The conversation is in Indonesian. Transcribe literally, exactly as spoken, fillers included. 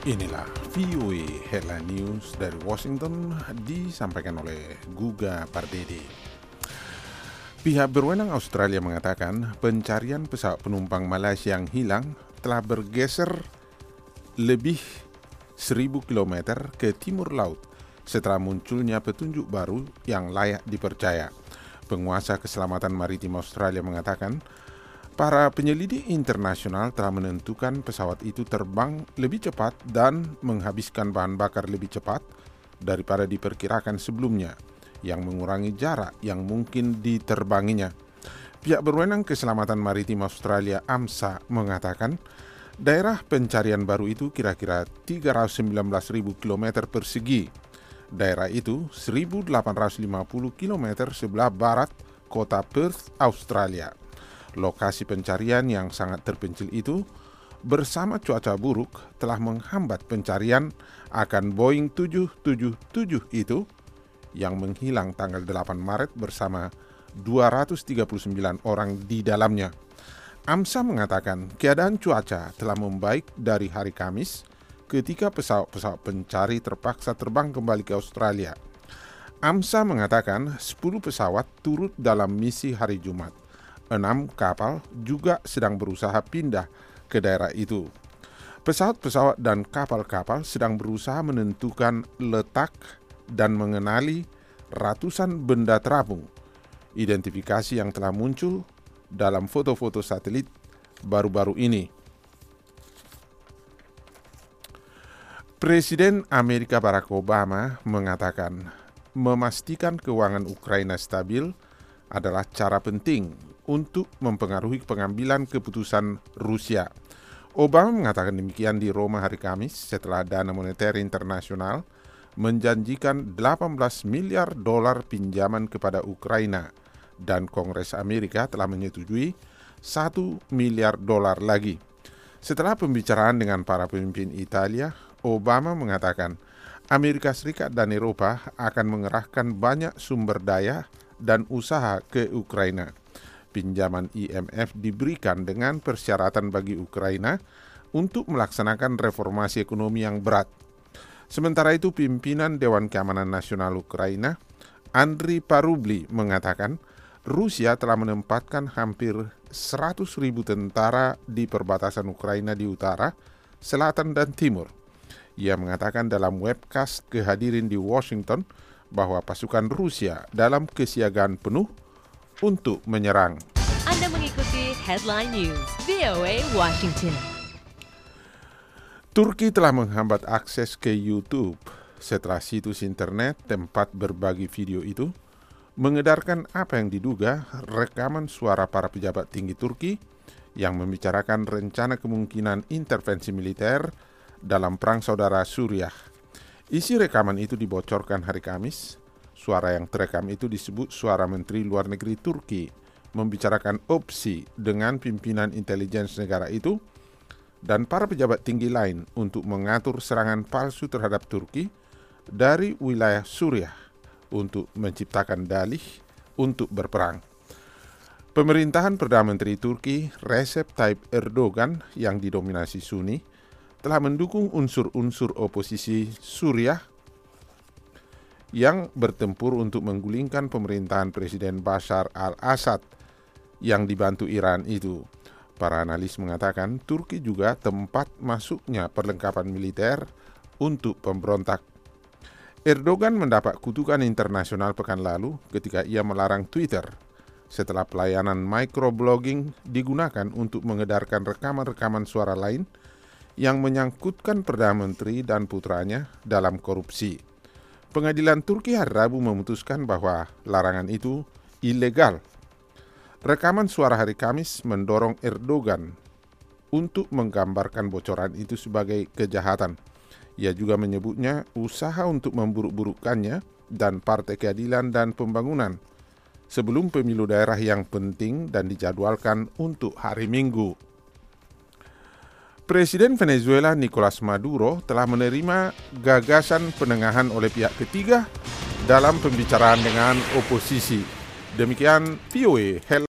Inilah V O A Headline News dari Washington disampaikan oleh Guga Pardede. Pihak berwenang Australia mengatakan pencarian pesawat penumpang Malaysia yang hilang telah bergeser lebih seribu kilometer ke timur laut setelah munculnya petunjuk baru yang layak dipercaya. Penguasa Keselamatan Maritim Australia mengatakan para penyelidik internasional telah menentukan pesawat itu terbang lebih cepat dan menghabiskan bahan bakar lebih cepat daripada diperkirakan sebelumnya, yang mengurangi jarak yang mungkin diterbanginya. Pihak berwenang Keselamatan Maritim Australia AMSA mengatakan daerah pencarian baru itu kira-kira tiga ratus sembilan belas ribu kilometer persegi. Daerah itu seribu delapan ratus lima puluh kilometer sebelah barat kota Perth, Australia. Lokasi pencarian yang sangat terpencil itu bersama cuaca buruk telah menghambat pencarian akan Boeing tujuh tujuh tujuh itu yang menghilang tanggal delapan Maret bersama dua ratus tiga puluh sembilan orang di dalamnya. AMSA mengatakan keadaan cuaca telah membaik dari hari Kamis ketika pesawat-pesawat pencari terpaksa terbang kembali ke Australia. AMSA mengatakan sepuluh pesawat turut dalam misi hari Jumat. Enam kapal juga sedang berusaha pindah ke daerah itu. Pesawat-pesawat dan kapal-kapal sedang berusaha menentukan letak dan mengenali ratusan benda terapung. Identifikasi yang telah muncul dalam foto-foto satelit baru-baru ini. Presiden Amerika Barack Obama mengatakan memastikan keuangan Ukraina stabil adalah cara penting untuk mempengaruhi pengambilan keputusan Rusia. Obama mengatakan demikian di Roma hari Kamis setelah Dana Moneter Internasional menjanjikan delapan belas miliar dolar pinjaman kepada Ukraina dan Kongres Amerika telah menyetujui satu miliar dolar lagi. Setelah pembicaraan dengan para pemimpin Italia, Obama mengatakan Amerika Serikat dan Eropa akan mengerahkan banyak sumber daya dan usaha ke Ukraina. Pinjaman I M F diberikan dengan persyaratan bagi Ukraina untuk melaksanakan reformasi ekonomi yang berat. Sementara itu, pimpinan Dewan Keamanan Nasional Ukraina, Andriy Parubli, mengatakan Rusia telah menempatkan hampir seratus ribu tentara di perbatasan Ukraina di utara, selatan, dan timur. Ia mengatakan dalam webcast kehadirin di Washington bahwa pasukan Rusia dalam kesiagaan penuh untuk menyerang. Anda mengikuti Headline News V O A Washington. Turki telah menghambat akses ke YouTube setelah situs internet tempat berbagi video itu mengedarkan apa yang diduga rekaman suara para pejabat tinggi Turki yang membicarakan rencana kemungkinan intervensi militer dalam perang saudara Suriah. Isi rekaman itu dibocorkan hari Kamis. Suara yang terekam itu disebut suara Menteri Luar Negeri Turki membicarakan opsi dengan pimpinan intelijen negara itu dan para pejabat tinggi lain untuk mengatur serangan palsu terhadap Turki dari wilayah Suriah untuk menciptakan dalih untuk berperang. Pemerintahan Perdana Menteri Turki Recep Tayyip Erdogan yang didominasi Sunni telah mendukung unsur-unsur oposisi Suriah yang bertempur untuk menggulingkan pemerintahan Presiden Bashar al-Assad yang dibantu Iran itu. Para analis mengatakan Turki juga tempat masuknya perlengkapan militer untuk pemberontak. Erdogan mendapat kutukan internasional pekan lalu ketika ia melarang Twitter setelah pelayanan microblogging digunakan untuk mengedarkan rekaman-rekaman suara lain yang menyangkutkan Perdana Menteri dan putranya dalam korupsi. Pengadilan Turki hari Rabu memutuskan bahwa larangan itu ilegal. Rekaman suara hari Kamis mendorong Erdogan untuk menggambarkan bocoran itu sebagai kejahatan. Ia juga menyebutnya usaha untuk memburuk-burukkannya dan Partai Keadilan dan Pembangunan sebelum pemilu daerah yang penting dan dijadwalkan untuk hari Minggu. Presiden Venezuela Nicolas Maduro telah menerima gagasan penengahan oleh pihak ketiga dalam pembicaraan dengan oposisi. Demikian V O A Health.